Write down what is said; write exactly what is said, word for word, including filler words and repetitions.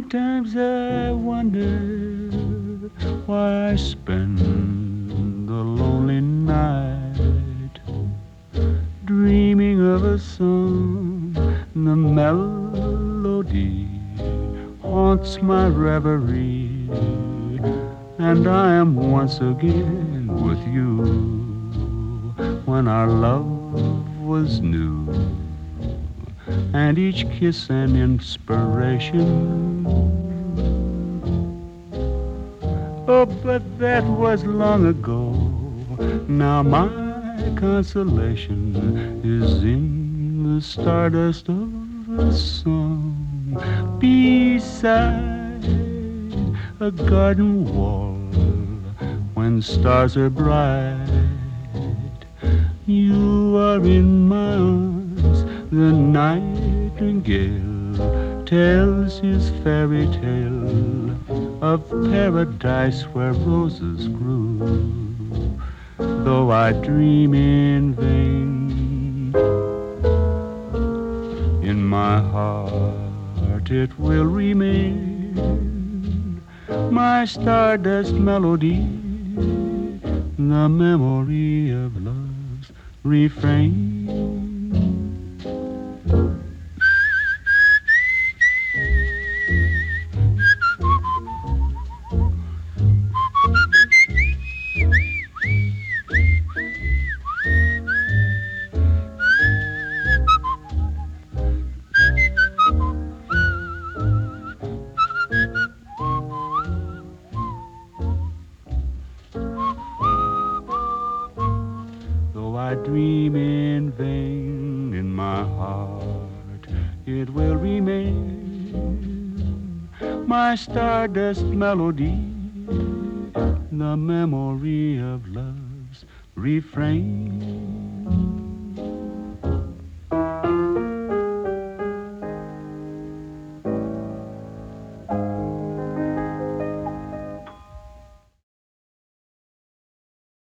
Sometimes I wonder why I spend the lonely night dreaming of a song. The melody haunts my reverie, and I am once again with you when our love was new, and each kiss an inspiration. Oh, but that was long ago. Now my consolation is in the stardust of a song beside a garden wall when stars are bright. You are in my arms. The nightingale tells his fairy tale of paradise where roses grew. Though I dream in vain, in my heart it will remain my stardust melody, the memory of love's refrain. Though I dream in vain, in my heart it will remain my stardust melody, the memory of love's refrain.